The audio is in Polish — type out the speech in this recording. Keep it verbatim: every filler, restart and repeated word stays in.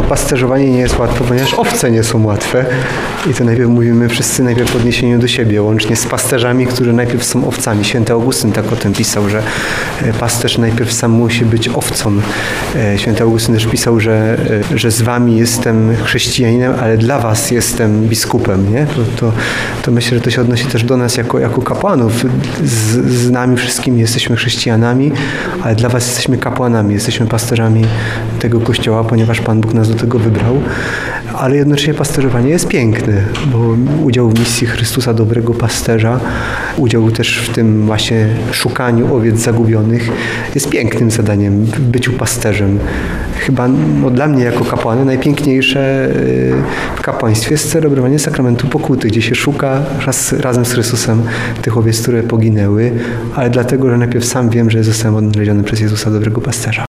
pasterzowanie nie jest łatwe, ponieważ owce nie są łatwe. I to najpierw mówimy wszyscy najpierw w odniesieniu do siebie, łącznie z pasterzami, którzy najpierw są owcami. Święty Augustyn tak o tym pisał, że pasterz najpierw sam musi być owcą. Święty Augustyn też pisał, że, że z wami jestem chrześcijaninem, ale dla was jestem biskupem. Nie? To, to, to myślę, że to się odnosi też do nas jako, jako kapłanów. Z, z nami wszystkimi jesteśmy chrześcijanami, ale dla was jesteśmy kapłanami, jesteśmy pasterzami tego Kościoła, ponieważ Pan Bóg nas do tego wybrał. Ale jednocześnie pasterzowanie jest piękne, bo udział w misji Chrystusa, dobrego pasterza, udział też w tym właśnie szukaniu owiec zagubionych jest pięknym zadaniem w byciu pasterzem. Chyba no, dla mnie jako kapłana najpiękniejsze w kapłaństwie jest celebrowanie sakramentu pokuty, gdzie się szuka raz, razem z Chrystusem tych owiec, które poginęły, ale dlatego, że najpierw sam wiem, że zostałem odnaleziony przez Jezusa, dobrego pasterza.